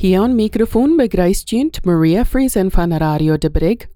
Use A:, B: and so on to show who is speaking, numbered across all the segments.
A: Hier aan microfoon begrüßt Maria Friesen van Radio de Brig,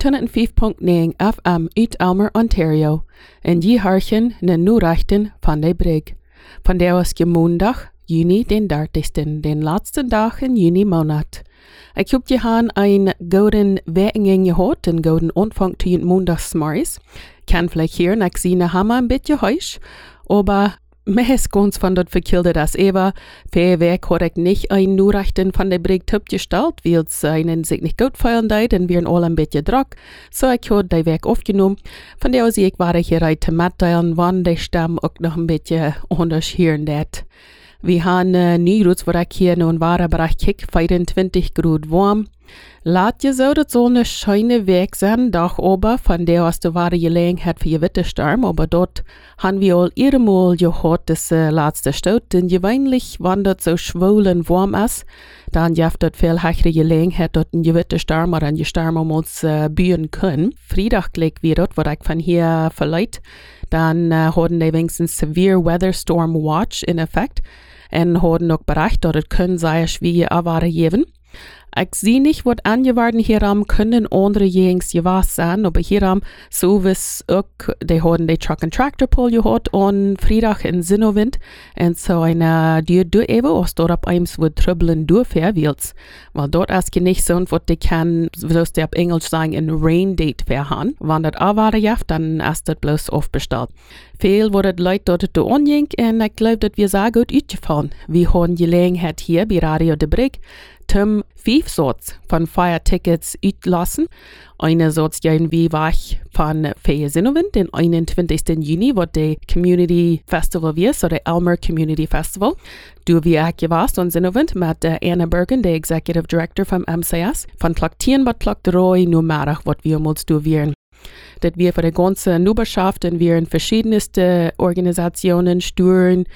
A: 105.9 FM uit Elmer, Ontario. En je harchen de Nachrichten van de Brig. Vandaag is Maandag, Juni den 30. den laatste dag in Juni maand. Ik hoop je een gouden werking gehad, een gouden ontvang toen maandagsmorgens. Kan vielleicht hier nach Sine Hammer ein bisschen heisch, aber meest ganz von dort verkilde das Eva. Für Werk hat ich nicht ein Nachrichten von der Brig Typ gestellt, weil es ihnen sich nicht gut fallen deit und wir alle ein bisschen Druck. So ich habe die Werk aufgenommen. Von der aus ich war hier heute mitteilen, wann die Stamm auch noch ein bisschen unterschieden hat. Wir haben Neurots, wo ich hier nun war, aber ich kick 24 Grad warm. Laat je zo dat zo'n schöne Weg zijn, doch ober von der aus de ware Gelegenheit für je Wittersturm, aber dort haben wir all ihrmal gehört, das letzte Stout, denn gewöhnlich, wenn dort so schwulen warm ist, dann jaft dort viel höhere Gelegenheit, dort ein Gewittersturm oder ein Gesturm um uns bühen können. Freitag gleich wir dort, wo ich von hier verleiht, dann hatten die wenigstens Severe Weather Storm Watch in Effekt und hatten auch berichtet, dass es können sehr schwierige Avare geben. Ich sehe nicht, was angewarten hieram können andere Jungs gewas sein, aber hieram so wies auch, die haben die Truck and Tractor Pull gehört und Freitag in Sinnowind und so eine Dür eben, was dort ab eins wird trübbeln durchfahren willst, weil dort ist nicht so, was die kann, so ist die auf Englisch sagen, ein Rain Date verhauen. Wenn das auch jaft, dann ist das bloß aufbestellt. Viel wurde Leute dort anging und ich glaube, dass wir sehr gut ausgefallen. Wir haben Gelegenheit hier bei Radio de Brig, zum 5 Sorts von Feiertickets uitlassen. Eine Sorts irgendwie war ich von Feiersinnowind, den 21. Juni, wo der Community Festival wird, so der Elmer Community Festival. Du wie ich warst und Sinnowind mit Anna Bergen, der Executive Director vom MCS, von Klock 10 bis Klock 3 nur mehr, was wir uns durchführen. Das wir für die ganze Nuberschaft und wir in verschiedenste Organisationen stören,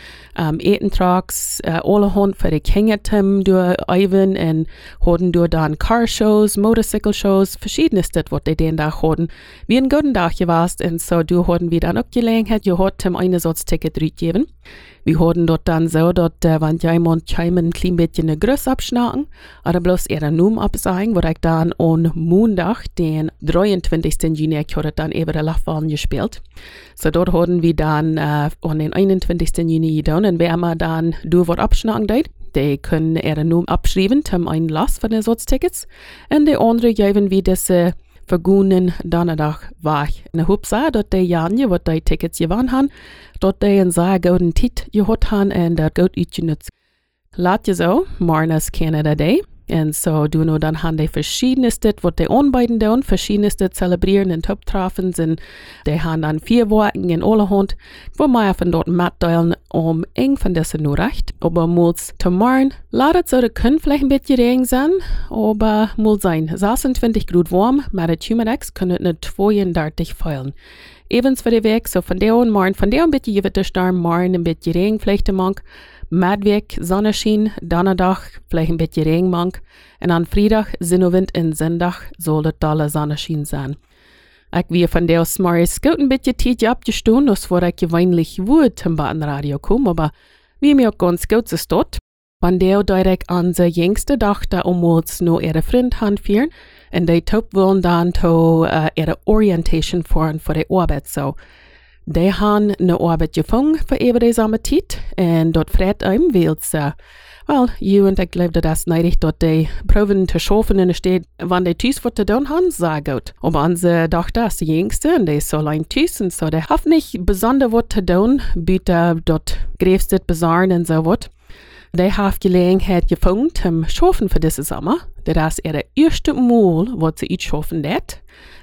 A: Etentrags, allerhand für die Kingertem durch Ivan und hatten durch dann Car-Shows, Motorcycle-Shows, verschiedenste, was die den Tag hatten. Wir einen guten Tag gewast und so du hatten wir dann auch Gelegenheit, ihr habt zum Einsatz-Ticket gegeben. Wir hatten dort dann so, dass wenn jemand ein klein bisschen eine Größe abschnacken, oder bloß eher Numm absagen, wo ich dann am Montag, den 23. Juni, ich hatte dann eben der Laufbahn gespielt. So dort hatten wir dann an den 21. Juni getan, und wer mal dann was abschnacken deit, die können ihre Numm abschreiben, zum einen Last von den Satztickets, und die andere geben wir das vergunnen Donnerdag war ich. Und ich hoffe, dass die Janje, die die Tickets gewonnen haben, dass die einen sehr guten Tit gehabt haben und das gut ausgenutzt. Laat je so, morgen ist Canada Day. Und so du nur dann haben die verschiedenste, was die anbieten tun, verschiedenste zelebrieren und Top-Treffen sind. Die haben dann 4 Wochen in allerhand, wo wir von dort mitteilen, eng von dessen nur recht. Aber muss zum Morgen, ladet so, das können vielleicht ein bisschen Regen sein, aber muss sein. 26 Grad warm, mit der Humidex können nicht 32 feilen. Evens für die Weg, so von der und morgen, von der ein bisschen Gewittersturm, morgen ein bisschen Regen, vielleicht am Madweg, Sonnenschein, Donnerstag, vielleicht ein bisschen Regenmank. Und an Freitag, Sinnowind und Sonntag soll es tolle Sonnenschein sein. Ich will von der aus morgens gut ein bisschen Zeit abgestoßen, das war ich gewöhnlich wohl zum Radio kommen, aber wie mir auch ganz gut ist dort. Von der direkt an der jüngste Tochter uns noch ihre Freund handführen und die Top wollen dann ihre Orientation fahren für die Arbeit so. Die haben eine Arbeit gefunden für eben diese Zeit und dort freut einem, weil es, und ich glaube, das ist neidig, dass die proben zu schaffen in der Stadt, wenn die Tüß was zu tun haben, sehr gut. Aber unsere Tochter ist die jüngste und die ist so allein Tüß und so, die hat nicht besonders was zu tun, bitte dort Gräfstedt besorgen und so was. Die haben Gelegenheit gefunden zum Schaffen für diesen Sommer. Das ist ihr erste Mal, was sie schaffen wird.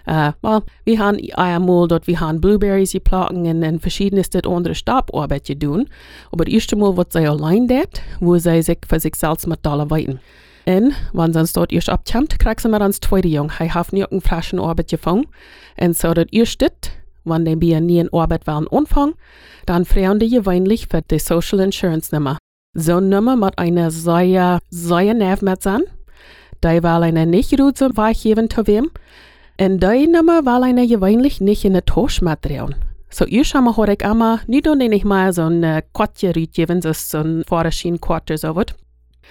A: Wir haben einmal dort, wir haben Blueberries gepflanzt und verschiedenste andere Stabarbeit getan. Aber das erste Mal, was sie allein dort, wo sie sich für sich selbst mit arbeiten. Und wenn sie uns dort erst abkommt, kriegt sie mir dann das zweite Jung. Ich habe nicht eine frische Arbeit gefunden. Und so das erste, wenn die bei nie in Arbeit wollen anfangen, dann freuen die gewöhnlich für die Social Insurance Nummer. So eine Nummer mit einer sehr Nerv mit sein. Die will eine nicht Rute weichgeben zu wem. Und die Nummer will eine gewöhnlich nicht in der Tasche mitdrehen. So erst einmal habe ich immer, nicht nur nicht mal so ein Quatsch geben, so ein Vorderschien-Quatsch so was.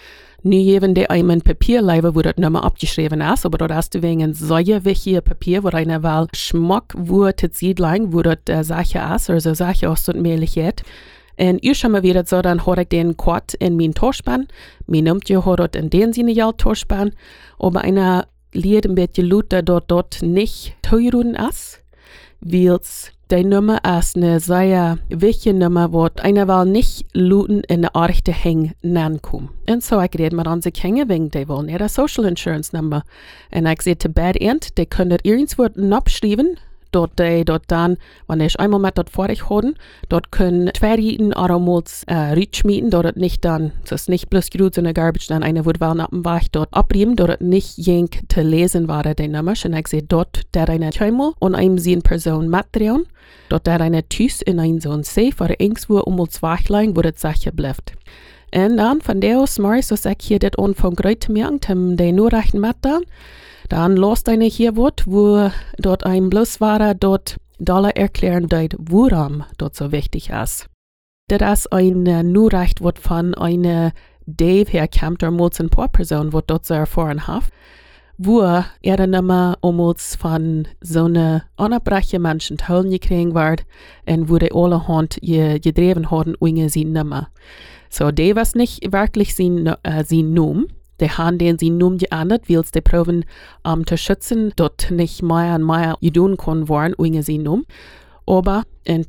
A: Nu geven die einem Papier leider, wo das Nummer abgeschrieben ist, aber das ist wegen ein sehr wichtiges Papier, wo einer wel schmack, wo das sieht lang, wo das Sache ist, oder so Sache aus der Möglichkeit. Und ich schon mal wieder so, dann habe ich den Quad in mein Torspann. Mein Nummer hat dort in den Sinne ja Torspann, aber einer lied ein bisschen lauter dort nicht teuren ist, weil die Nummer ist eine sehr wichtige Nummer, wo einer will nicht looten in der Archte hängen nankommen. Und so ich rede mit unseren Hängen wegen, die wollen ihre Social Insurance Nummer. Und ich sehe, zu bad end, die können irgendwo abschreiben, dort dann, wenn ich einmal mit dort vorig haben, dort können zwei Rieten oder mal rütschmieden, dort nicht dann, das ist nicht bloß gut in der Garbage, dann eine wird wel nach dem Weg dort abrieben, dort nicht jenk zu lesen war der Nummer. Und ich sehe, dort der eine Schäumel und einem sie in Person mitdrehen, dort der eine Tüß in ein so ein Safe oder irgendwo uns wachlegen, wo das sicher bleibt. Und dann von der aus, Maris, so sag hier, das Anfang heute merken, den nur rechten mit dann lost eine hier wird, wo dort ein Bloß war, dort Dollar erklären dort, woran dort so wichtig ist. Das ist eine Nachricht, wird von einer Dave herkommt, der muss ein paar Personen, wird dort so erfahren hat, wo er dann immer von so einer unabbrechen Menschen zu holen gekriegt wird und wo die alle Hand gedreven haben, ohne sie nimmer. So, Dave ist nicht wirklich sein Name. Die haben den sie nun geändert, weil sie proben zu schützen, dort nicht mehr und mehr gedun können worden, ohne sie nun. Aber in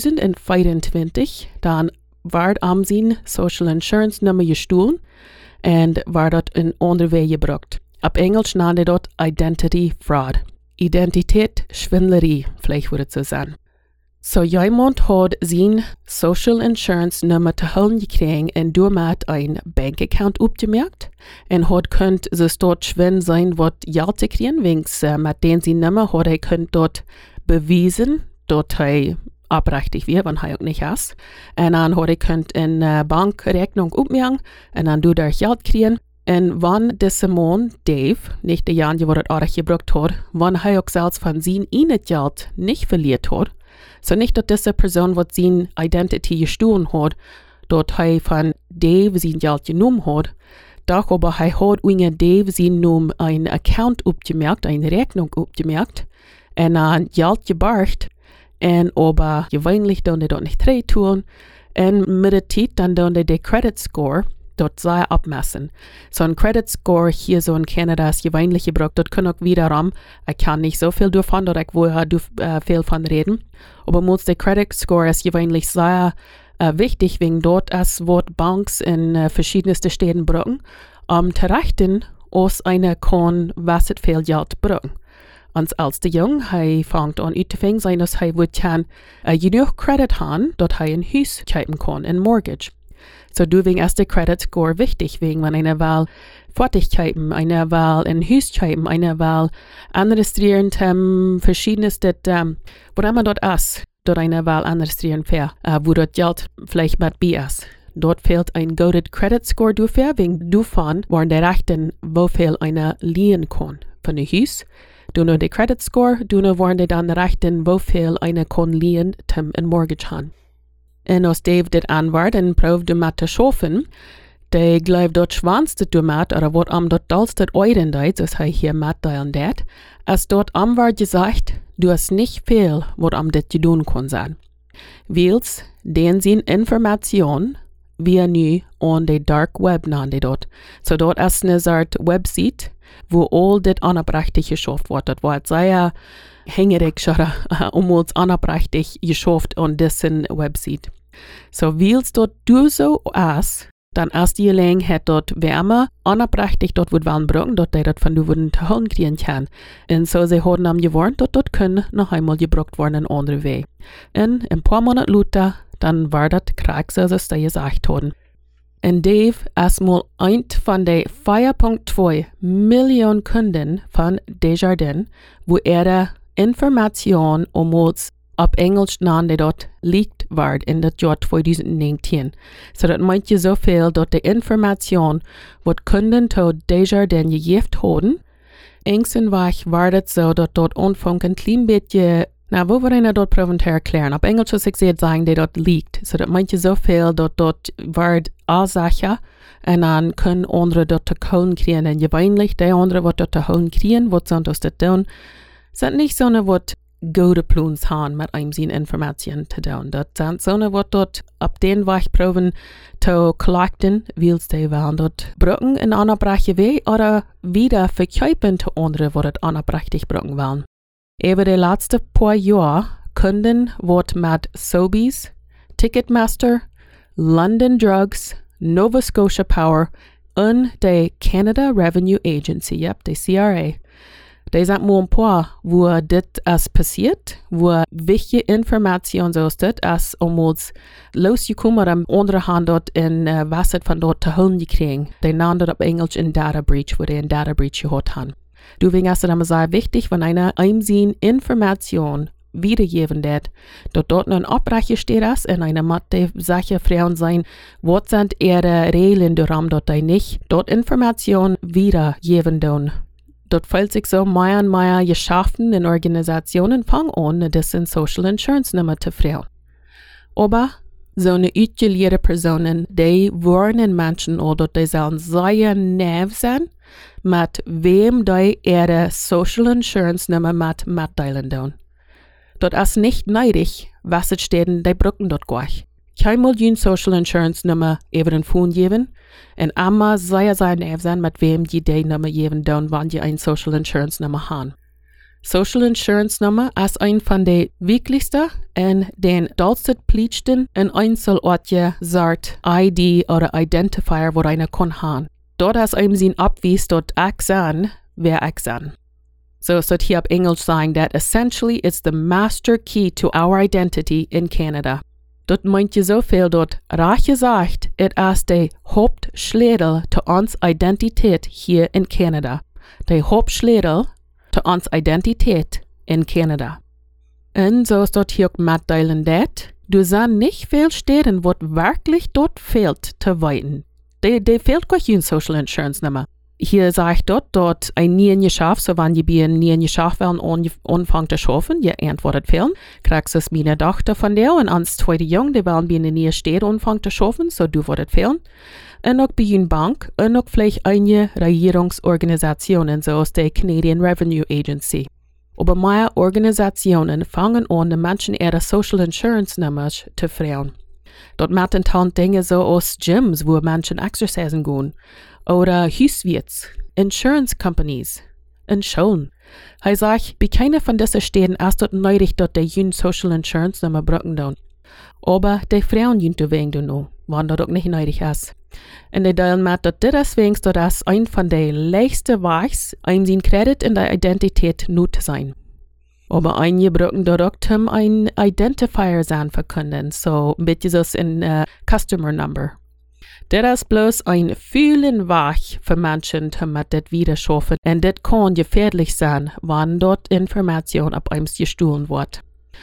A: 2024, dann war sie Social Insurance Nummer gestohlen und war dort in andere Weg gebracht. Ab Englisch nannte dort Identity Fraud. Identität Schwindlerie, vielleicht würde es so sein. So jemand hat sein Social Insurance Nummer zu holen gekriegt und damit ein Bankaccount aufgemerkt und hat könnt es dort schwinn sein, was Geld zu kriegen, wegen mit den sie Nummer hat könnt dort bewiesen, dort abrechtig wird, wenn er auch nicht ist. Und dann hat könnt in Bankrechnung aufmerken und dann du da Geld kriegen. Und wenn dieser Mann, Dave, nicht der Jan, der das auch gebraucht hat, wenn er auch selbst von seinem Geld nicht verliert hat, so nicht, dass diese Person, was seine Identity gestohlen hat, dort er von Dave sein Geld genommen hat, doch aber er hat ohne Dave sein Namen einen Account aufgemerkt, eine Rechnung aufgemerkt, und ein Geld gebargt, und aber gewöhnlich dann dort nicht drei tun, und mit der Zeit dann der Credit Score dort sei abmessen. So ein Credit Score hier so in Kanada ist gewöhnlich gebraucht, dort kann auch wiederum, ich kann nicht so viel davon, dort ich woher viel von reden, aber muss der Credit Score ist gewöhnlich sehr wichtig, wegen dort es wird Banks in verschiedensten Städten brauchen, zu rechnen, aus einer kann, was es viel Geld brauchen. Und als der Jung, er fängt an anzufangen, sein, dass er wird genug Credit haben, dort er ein Haus kaufen kann, ein Mortgage. So du wegen erst der Credit Score wichtig, wegen wenn einer Wahl Fertigkeiten, einer Wahl in Haus kaufen, einer Wahl administrieren, verschiedenes, wo immer dort ist, dort einer Wahl administrieren fair, wo dort Geld vielleicht mit bei ist. Dort fehlt ein guter Credit Score dafür, wegen davon wollen die Rechten, wo viel einer liehen kann von dem Haus. Du nur der Credit Score, du nur wollen die dann Rechten, wo viel einer kann liehen, ein Mortgage haben. Und als Dave das anwart und probt damit zu schaffen, der glaubt dort schwanzte du mit, oder wird am dort dalstet euren deit, als er hier mit da und dat, als dort am war gesagt, du hast nicht viel, was am das tun kann sein. Weils, den sind Informationen, wie nu on the Dark Web nannte dort. So dort ist eine Art Website, wo all das anabrächtig geschafft wird. Das war sehr hängerig, uns anabrächtig geschafft an diesen Website. So, weils dort du so ist, dann ist die Gelegenheit dort wärmer, anabrächtig dort wird warm brauchen, dort der von du würden zu holen kriegen kann. Und so sie haben am gewarnt, dort können noch einmal gebraucht werden in andere Weg. Und ein paar Monate später, dann war das Krieg, so sie gesagt haben. Und Dave ist mal ein von den 4,2 Millionen Kunden von Desjardins, wo Information uns auf Englisch nannte dort liegt wird in das Jahr 2019. So das meint ja so viel, dass die Information, was Kunden zu Desjardins gegeben haben, irgendwann war das so, dass dort Anfang ein klein bisschen Na, wo wir einer dort proben zu erklären? Auf Englisch, was ich sehe, sagen, die dort liegt. So, dass manche so viel dort wird Ursache und dann können andere dort zu holen kriegen. Und gewöhnlich, die andere, was dort zu holen kriegen, was sind das tun, sind nicht so eine, was gute Plans haben, mit einem seine Informationen zu tun. Das sind so eine, was dort ab den Weg proben zu collecten, willst die wollen dort brücken in einer Bereiche weh oder wieder verkaufen zu anderen, was dort anderbrechtig brücken wollen. Über die letzten paar Jahre Kunden wird mit Sobeys, Ticketmaster, London Drugs, Nova Scotia Power und der Canada Revenue Agency, die CRA. Die sind nur ein paar, wo das passiert, wo wichtige Informationen so ist, als uns losgekommen am anderen Hand dort in was von dort zu holen kriegen. Die nennen das auf Englisch in Data Breach, wo die in Data Breach gehört haben. Deswegen ist es sehr wichtig, wenn einer einsehen Information wiedergeben wird, dort ein Abbrechen steht ist, und einer muss die Sache fragen sein, was sind ihre Regeln, darum dort nicht, dort Information wiedergeben tun. Dort fällt sich so mehr und mehr geschaffen in Organisationen fangen an, das in Social Insurance Nummer zu fragen. Aber so eine utilierte Personen, die warnen Menschen oder die sollen sehr nerv sein, mit wem die ihre Social Insurance Nummer mitteilen tun. Dort ist nicht neidig, was es steht, die brücken dort gleich. Kein Million Social Insurance Nummer über den Phone geben, und immer sehr nerv sein, mit wem die Nummer geben tun, wenn die eine Social Insurance Nummer haben. Social Insurance Nummer ist ein von den wichtigsten und den dollsten Pflichten in Einzelorte sagt ID oder Identifier, wo einer kann haben. Dort ist einem sein Abweis dort Axan, wer Axan. So es hier auf Englisch sagen, that essentially it's the master key to our identity in Canada. Dort meint je so viel dort, recht gesagt, es ist der Hauptschlüssel zu uns Identität hier in Canada. Der Hauptschlüssel zu uns Identität in Canada. Und so ist dort hier auch mitteilen, dass du sagst nicht viel stehen, was wirklich dort fehlt zu weiten. Die fehlt gar keine Social Insurance Nummer. Hier sagt dort ein nie geschafft, so wenn die nie geschafft werden, anfangen zu schaffen, ihr antwortet fehlen, kriegst du meine Tochter von der und ans zweite Jung, die werden bei nie steht, anfangen zu schaffen, so du würdet fehlen. Und auch bei einer Bank und auch vielleicht eine Regierungsorganisationen, so aus der Canadian Revenue Agency. Aber mehr Organisationen fangen an, die Menschen ihre Social Insurance Nummers zu fragen. Dort machen dann Dinge so aus Gyms, wo Menschen exercisen gehen. Oder Hauswirts, Insurance Companies, und Schulen. Er sagt, bei keiner von diesen Städten ist dort nötig, dort die jüngste Social Insurance Nummer brauchen tun. Aber die Frauen jüngst wegen noch, wenn das auch nicht nötig ist. Und die teilen mit, dass deswegen dort ist ein von den leichten Wegs, sein Kredit in der Identität nur zu sein. Aber einige brauchen dort auch ein Identifier sein verkünden, so ein bisschen so ein Customer Number. Das ist bloß ein vielen Weg für Menschen, damit das wieder schaffen. Und das kann gefährlich sein, wenn dort Information ab einem gestohlen wird.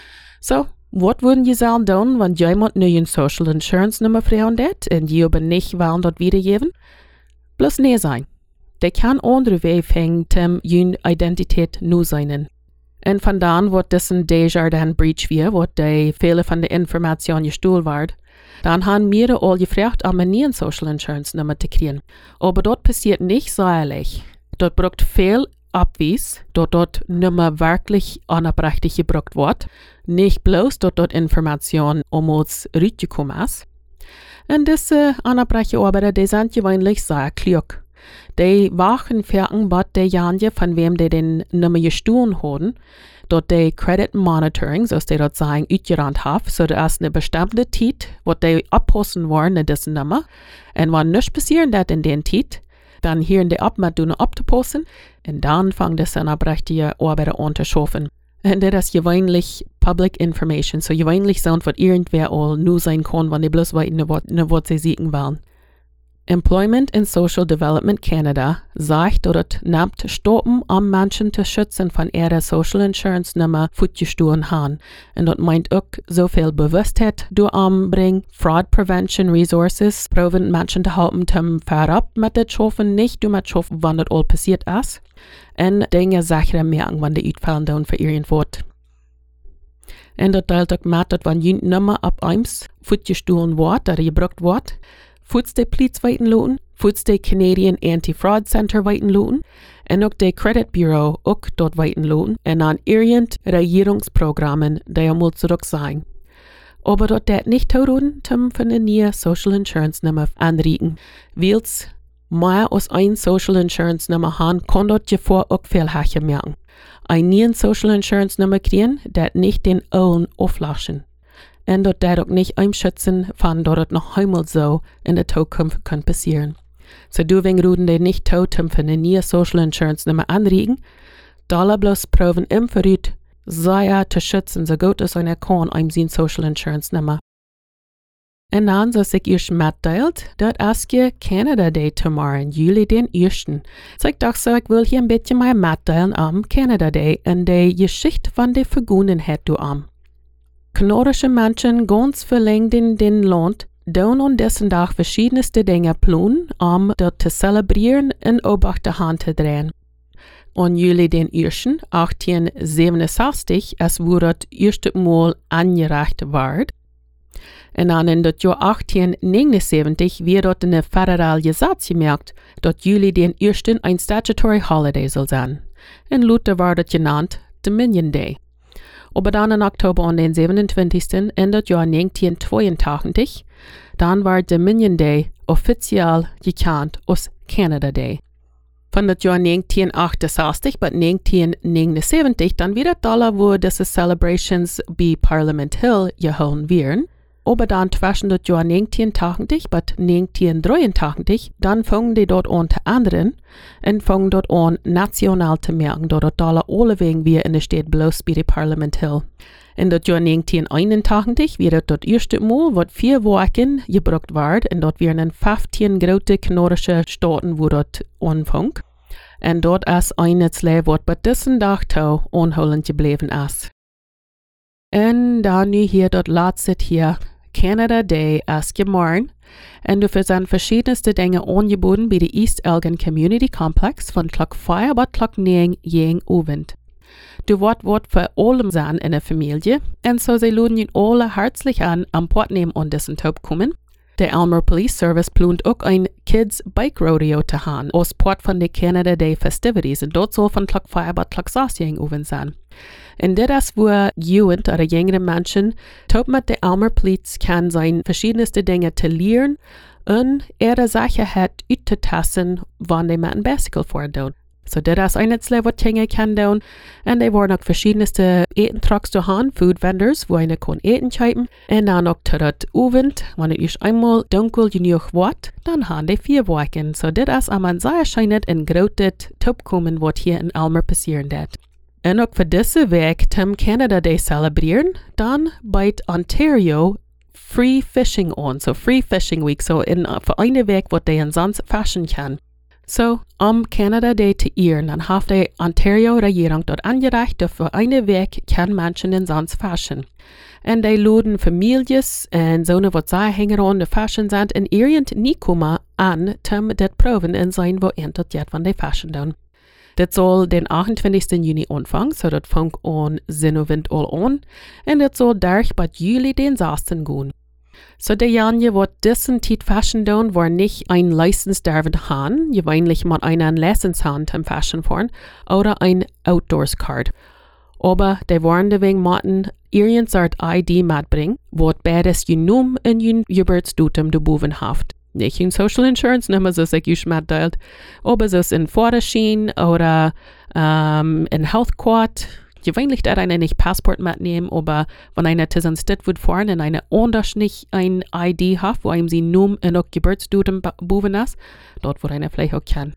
A: So, was würden Sie sagen tun, wenn jemand eine Social Insurance Nummer fragen hat und die aber nicht wollen dort wiedergeben? Bloß nee sein. Der kann andere Wege finden, ihre Identität nur sein. Und von dann wird das ein Desjardins Breach wie, wo die viele von der Information gestohlen wird. Dann haben wir all gefragt, um eine Social Insurance Nummer zu kriegen. Aber dort passiert nicht so ehrlich. Dort braucht viel Abweis, dort Nummer wirklich anerbrechtig gebraucht wird. Nicht bloß dort Information uns rausgekommen ist. Und diese anerbreche Arbeiter, die sind gewöhnlich sehr klug. Die wachen fertig, was die Janje, von wem die den Nummer gestohlen haben, dort die Credit Monitoring, so die dort sagen, utgerannt haben, so das ist eine bestimmte Zeit, wo die abpassen wollen in diese Nummer. Und wenn nichts passiert hat in den Zeit, dann hören die ab, mit denen abzupassen, und dann fangen die anerbreche Arbeiter an zu schaffen. Und das ist gewöhnlich Public Information, so gewöhnlich sind, was irgendwer all nur sein kann, wenn die bloß weiten, was sie sehen wollen. Employment and Social Development Canada sagt dort nimmt Stoppen, um Menschen zu schützen von ihrer Social Insurance Nummer fortgestohlen haben. Und dort meint auch so viel Bewusstheit durchbringen, Fraud Prevention Resources, proben Menschen zu helfen, zum Verab mit der Schaffen, nicht mit Schaffen, wann das all passiert ist. Und Dinge sicher merken, wann die Utfallen dann für irgendwas. En dat deilt ook met dat wanneer je nummer op eims voet je stoelen wordt, dat je gebruikt wordt, voets de politie weiten loten, voets de Canadian Anti-Fraud Center weiten loten, en ook de Credit Bureau ook dort weiten loten, en aan irgend regeringsprogrammen, die moet zurück zijn. Aber dort dat nicht tun, zum von der neue Social Insurance Nummer anregen. Wils mehr als ein Social Insurance Nummer haben, kann dort vor auch viel Hache merken. Ein neuen Social Insurance Nummer kriegen, dat nicht den Ohren auflaschen. Und dort dat auch nicht einschätzen, von dort noch einmal so in der Zukunft kann passieren. So du wegen Ruden, die nicht tot von der neue Social Insurance Nummer anregen, da bloß proben im Verrüt, sei zu schützen, so gut es einer kann, sein Social Insurance Nummer. Und dann, so sich ihr mitteilt, dort ist ihr Canada Day tomorrow, Juli den 1. So ich dachte so, ich will hier ein bisschen mal mitteilen am Canada Day und die Geschichte von der Vergangenheit du am. Kanadische Menschen ganz verlängert den Land, tun an dessen Tag verschiedenste Dinge planen, dort zu zelebrieren und Obacht Hand zu drehen. On Juli den 1. 1867, es wurde das erste Mal angereicht wird. Und dann in das Jahr 1879 wird dort eine föderale Gesetz gemerkt, dass Juli den 1. ein Statutory Holiday soll sein. In Luther war das genannt Dominion Day. Aber dann in Oktober an den 27. in das Jahr 1982, dann war Dominion Day offiziell gekannt als Canada Day. Von das Jahr 1968 bis 1979 dann wieder Dollar, wo diese Celebrations bei Parliament Hill gehalten werden. Aber dann zwischen das Jahr 1980 bis 1983, dann fangen die dort an zu ändern und fangen dort an national zu merken, dass das Dollar alle wegen wir in der Stadt bloß bei Parliament Hill. In das Jahr 1981 wird das erste Mal, was 4 Wochen gebraucht wird, und dort werden 15 große kanadische Staaten, wo dort anfängt. Und dort ist eines Land, was bei diesem Tag anholend geblieben ist. Und dann hier das letzte hier, Canada Day ist gemorgen, und dafür sind verschiedenste Dinge angeboten bei der East Elgin Community Complex von Klock 5 bis Klock 9 jeden Abend. Du wird für allem sein in der Familie, und so sie laden ihn alle herzlich an, am Portnehmen an diesen Tag kommen. Der Aylmer Police Service plant auch ein Kids Bike Rodeo zu haben, als Part von den Canada Day Festivities, und dort soll von Klock 5 bis Klock 6 jeden Abend sein. Und das ist, wo Jugend oder jüngere Menschen mit der Aylmer Police kann sein, verschiedenste Dinge zu lernen und ihre Sicherheit auszutesten, wann die mit einem Bicycle fahren. So das ist eines, was Dinge kann tun. Und die waren auch verschiedenste Eten-Trucks zu haben, Food Vendors, wo eine kann Eten schreiben. Und dann auch zu das Abend, wenn es einmal dunkel genug wird, dann haben die 4 Wochen. So das ist einmal sehr scheinend ein großes Top kommen, was hier in Aylmer passieren wird. Und auch für diese Weg zum Canada Day zelebrieren, dann bei Ontario Free Fishing on, so Free Fishing Week, so für eine Weg, was die sonst fischen kann. So, Canada Day zu ehren, dann hat die Ontario-Regierung dort angereicht, dass für eine Weg kann Menschen den sonst fischen. Und die laden Familien und so eine, was sie hängen an, die fischen sind, in irgend nie kommen an, zum das proben und sein, wo dort jetzt, wenn die fischen tun. Das soll den 28. Juni anfangen, so das fängt an Sinnowend all an, und das soll durch bis Juli den 6. gehen. So die Janje, die diesen Zeit Fashion tun, war nicht ein License dürfen haben, gewöhnlich mit einer License haben zum Fashion fahren, oder ein Outdoors Card. Aber die waren deswegen mit irgendeiner ID mitbringen, wo beides genommen und Geburtsdatum der Buben haft. Nicht in Social Insurance Nummer, so sich ich mitteilt, aber so ist in Vorderschien oder in Health Card. Gewöhnlich darf einer nicht Passport mitnehmen, aber wenn einer zu seiner Stadt wird fahren und einer anders nicht ein ID hat, wo ihm sie Namen und auch Geburtsdatum buben ist, dort wo einer vielleicht auch kann.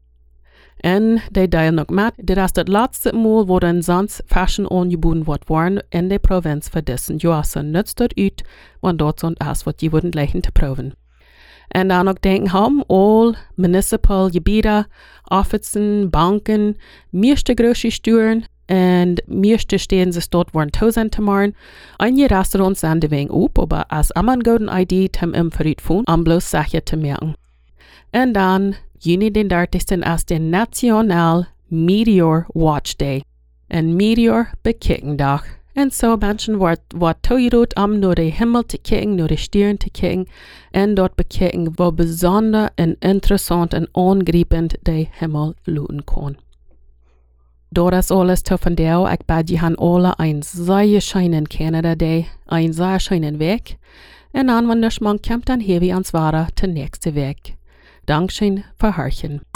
A: Und die teilen noch mit, das ist das letzte Mal, wo dann sonst Fashion angeboten wird worden in der Provinz für diesen Jahr. So nützt das aus, wenn dort so ist, was die würden gleichen zu proben. Und dann auch denken haben, all municipal Gebiete, Offizen, Banken, meiste große Steuern, und meiste stehen sich dort, waren 1000 zu machen. Einige Restaurants sind deswegen auf, aber als man guten ID zum im Verriet von, bloß Sache zu merken. Und dann, Juni den 30. ist der National Meteor Watch Day. Ein Meteor Bekickendach. En zo mensen wat toegeroet om naar de hemel te kijken, naar de sterren te kijken en dort bekijken wat bijzonder en interessant en aangrijpend de hemel looten kan. Door das alles te vandaag, ik bid je han alle een zeer schijnen Canada Day, een zeer schijnen week. En aan wanneer man komt, dan heb je ons ware ten nächste week. Dankeschön für Hörchen.